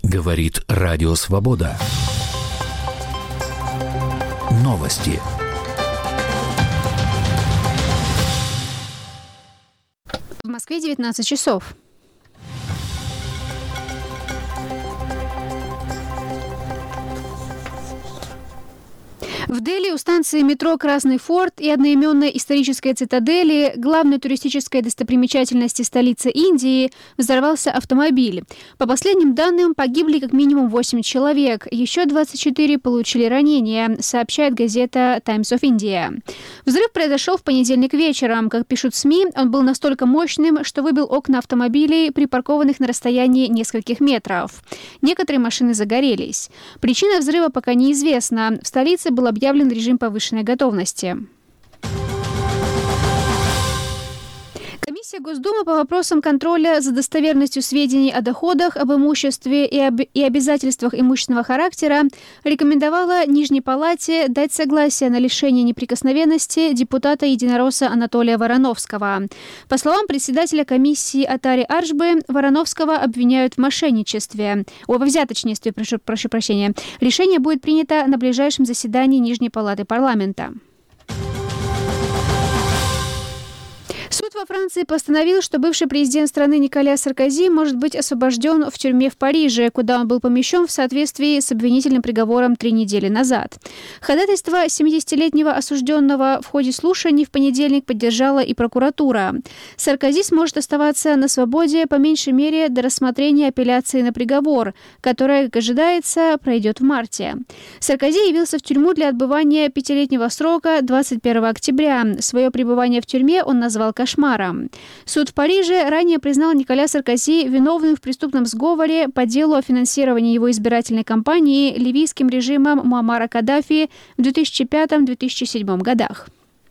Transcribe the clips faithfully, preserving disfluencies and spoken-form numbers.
Говорит Радио Свобода. Новости. В Москве девятнадцать часов. В Дели у станции метро «Красный форт» и одноименной исторической цитадели, главной туристической достопримечательности столицы Индии, взорвался автомобиль. По последним данным, погибли как минимум восемь человек, еще двадцать четыре получили ранения, сообщает газета Times of India. Взрыв произошел в понедельник вечером. Как пишут СМИ, он был настолько мощным, что выбил окна автомобилей, припаркованных на расстоянии нескольких метров. Некоторые машины загорелись. Причина взрыва пока неизвестна. В столице был объявлен режим повышенной готовности. Комиссия Госдумы по вопросам контроля за достоверностью сведений о доходах, об имуществе и, об... и обязательствах имущественного характера рекомендовала Нижней Палате дать согласие на лишение неприкосновенности депутата-единоросса Анатолия Вороновского. По словам председателя комиссии Атари Аршбы, Вороновского обвиняют в мошенничестве. О, во взяточничестве, прошу, прошу прощения. Решение будет принято на ближайшем заседании Нижней Палаты парламента. Суд во Франции постановил, что бывший президент страны Николя Саркози может быть освобожден в тюрьме в Париже, куда он был помещен в соответствии с обвинительным приговором три недели назад. Ходатайство семидесятилетнего осужденного в ходе слушаний в понедельник поддержала и прокуратура. Саркози сможет оставаться на свободе по меньшей мере до рассмотрения апелляции на приговор, которая, как ожидается, пройдет в марте. Саркози явился в тюрьму для отбывания пятилетнего срока двадцать первого октября. Свое пребывание в тюрьме он назвал кошмаром. Суд в Париже ранее признал Николя Саркози виновным в преступном сговоре по делу о финансировании его избирательной кампании ливийским режимом Муаммара Каддафи в две тысячи пятом - две тысячи седьмом годах.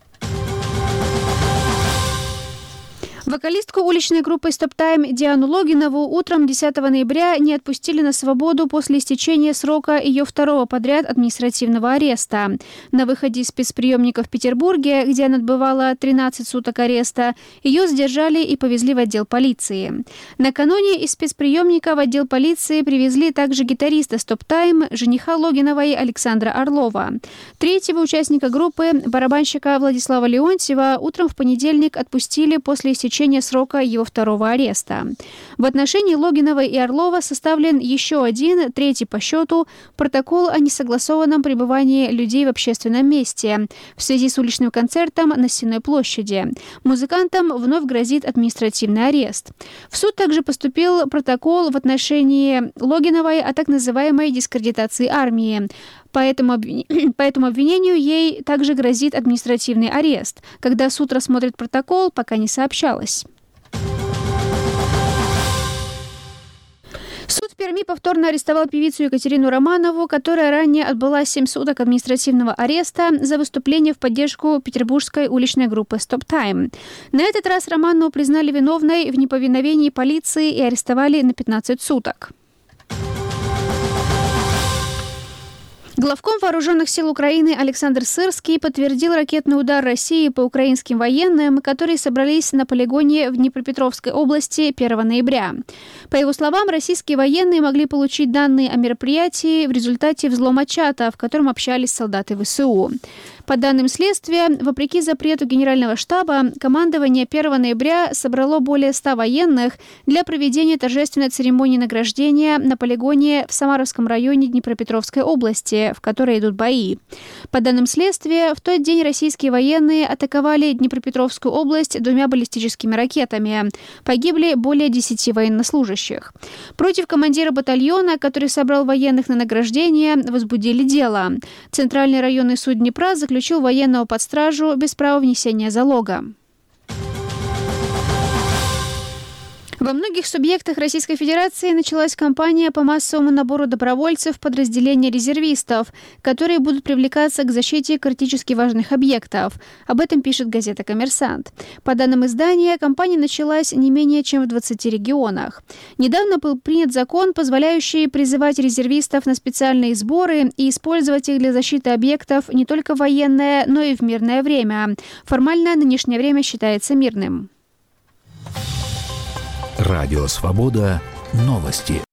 Вокалистку уличной группы Stop Time Диану Логинову утром десятого ноября не отпустили на свободу после истечения срока ее второго подряд административного ареста. На выходе из спецприемника в Петербурге, где она отбывала тринадцать суток ареста, ее задержали и повезли в отдел полиции. Накануне из спецприемника в отдел полиции привезли также гитариста Stop Time, жениха Логиновой Александра Орлова. Третьего участника группы, барабанщика Владислава Леонтьева, утром в понедельник отпустили после истечения срока его второго ареста. В отношении Логиновой и Орлова составлен еще один, третий по счету, протокол о несогласованном пребывании людей в общественном месте в связи с уличным концертом на Сенной площади. Музыкантам вновь грозит административный арест. В суд также поступил протокол в отношении Логиновой о так называемой дискредитации армии. По этому, обвин... По этому обвинению ей также грозит административный арест. Когда суд рассмотрит протокол, пока не сообщалось. Суд в Перми повторно арестовал певицу Екатерину Романову, которая ранее отбыла семь суток административного ареста за выступление в поддержку петербургской уличной группы Stop Time. На этот раз Романову признали виновной в неповиновении полиции и арестовали на пятнадцать суток. Главком Вооруженных сил Украины Александр Сырский подтвердил ракетный удар России по украинским военным, которые собрались на полигоне в Днепропетровской области первого ноября. По его словам, российские военные могли получить данные о мероприятии в результате взлома чата, в котором общались солдаты ВСУ. По данным следствия, вопреки запрету Генерального штаба, командование первого ноября собрало более ста военных для проведения торжественной церемонии награждения на полигоне в Самаровском районе Днепропетровской области, в которой идут бои. По данным следствия, в тот день российские военные атаковали Днепропетровскую область двумя баллистическими ракетами. Погибли более десяти военнослужащих. Против командира батальона, который собрал военных на награждение, возбудили дело. Центральный районный суд Днепра заключил военного под стражу без права внесения залога. Во многих субъектах Российской Федерации началась кампания по массовому набору добровольцев в подразделения резервистов, которые будут привлекаться к защите критически важных объектов. Об этом пишет газета «Коммерсант». По данным издания, кампания началась не менее чем в двадцати регионах. Недавно был принят закон, позволяющий призывать резервистов на специальные сборы и использовать их для защиты объектов не только в военное, но и в мирное время. Формально нынешнее время считается мирным. Радио Свобода. Новости.